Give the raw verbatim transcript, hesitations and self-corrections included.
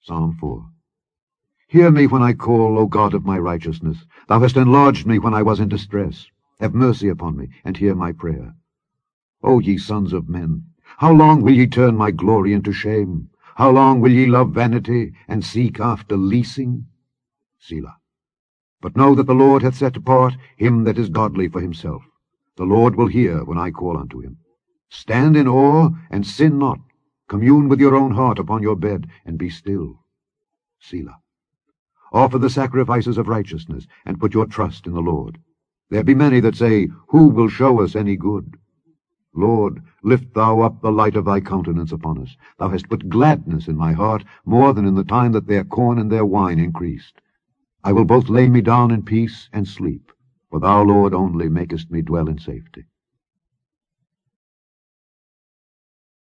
Psalm four. Hear me when I call, O God of my righteousness. Thou hast enlarged me when I was in distress. Have mercy upon me, and hear my prayer. O ye sons of men, how long will ye turn my glory into shame? How long will ye love vanity, and seek after leasing? Selah. But know that the Lord hath set apart him that is godly for himself. The Lord will hear when I call unto him. Stand in awe, and sin not. Commune with your own heart upon your bed, and be still. Selah. Offer the sacrifices of righteousness, and put your trust in the Lord. There be many that say, Who will show us any good? Lord, lift thou up the light of thy countenance upon us. Thou hast put gladness in my heart, more than in the time that their corn and their wine increased. I will both lay me down in peace and sleep, for thou, Lord, only makest me dwell in safety.